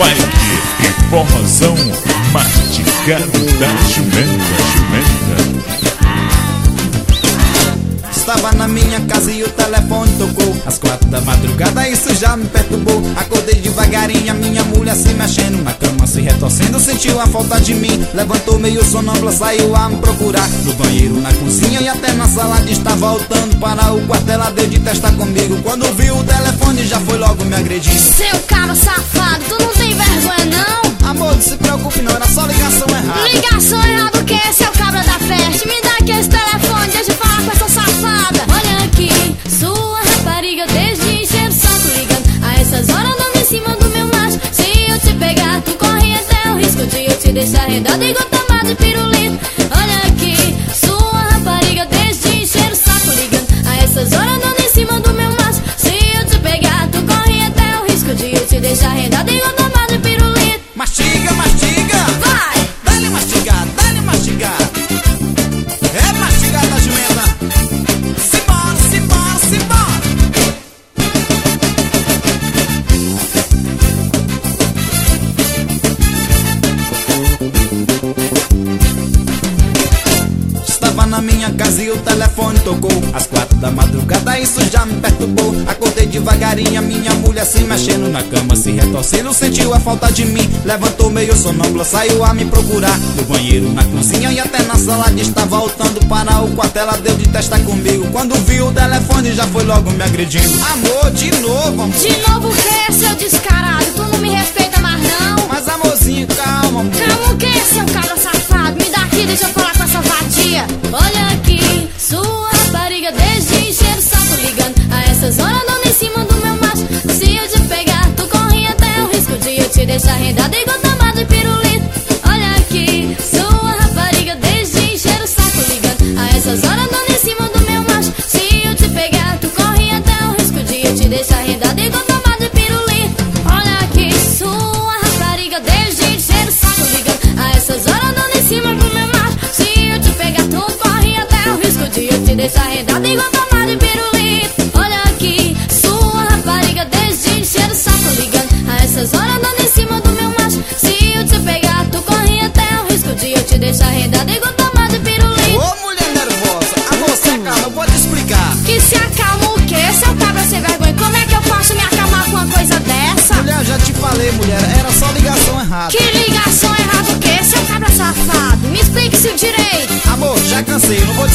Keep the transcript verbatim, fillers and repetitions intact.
Mike e forrozão mastigado da jumenta, jumenta. Estava na minha casa e o telefone tocou às quatro da madrugada, isso já me perturbou. Acordei devagarinho, a minha mulher se mexendo na cama, se retorcendo, sentiu a falta de mim. Levantou meio sonâmbula, saiu a me procurar no banheiro, na cozinha e até na sala de estar. Voltando para o quarto, ela deu de testa comigo. Quando viu o telefone já foi logo me agredir. Seu cara safado, tu não tem vergonha não? Amor, não se preocupe não, era só ligação errada. Ligação errada o que, seu cabra da festa? Me dá aqui esse telefone, deixa eu falar com essa safada. Olha aqui, sua rapariga desde encher o saco ligando a essas horas dando em cima do meu macho. Se eu te pegar, tu corre até o risco de eu te deixar rendado igual tomada de pirulito. Olha aqui, sua rapariga desde encher o saco ligando a essas horas dando em cima do meu macho. Se eu te pegar, tu corre até o risco de eu te deixar rendado igual tomada de pirulito. Mastiga, mastiga, vai! Dá-lhe mastigar, dá-lhe mastigar. É mastigar da jumenta. Simbora, simbora, simbora. Estava na minha casa e o telefone tocou às quatro da madrugada, isso já me perturbou. Acordei devagarinho, a minha mulher se mexendo na cama, se retorcendo, sentiu a falta de mim. Levantou meio sonâmbula, saiu a me procurar no banheiro, na cozinha e até na sala de estar. Voltando para o quarto, ela deu de testa comigo. Quando viu o telefone já foi logo me agredindo. Amor, de novo, amor. De novo o que, seu descarado? Tu não me respeita mais não? Mas amorzinho, calma, amor. Calma o que, seu cabra safado? Me dá aqui, deixa eu falar com essa vadia. Olha aqui, sua rapariga desde encher o saco ligando a essas horas dando em cima do meu macho. Se eu te pegar, tu corre até o risco de eu te deixar rendado igual tomada de pirulito. Olha aqui, sua rapariga desde encher o saco ligando a essas horas dando em cima do meu macho. Se eu te pegar, tu corre até o risco de eu te deixar rendado igual tomada de pirulito. Olha aqui, sua rapariga desde encher o saco ligando a essas horas dando em cima do meu macho. Se eu te pegar, tu corre até o risco de eu te deixar rendado igual tomada de pirulito. Olha aqui, sua rapariga desde encher o saco ligando a essas horas dando em cima do meu macho. Se eu te pegar, tu corre até o risco de eu te deixar rendado igual tomada de pirulito. Ô mulher nervosa, amor, se acalma, eu vou te explicar. Que se acalma o quê, seu cabra sem vergonha? Como é que eu posso me acalmar com uma coisa dessa? Mulher, já te falei, mulher, era só ligação errada. Que ligação errada o quê, seu cabra safado? Me explique-se o direito. Amor, já cansei, não vou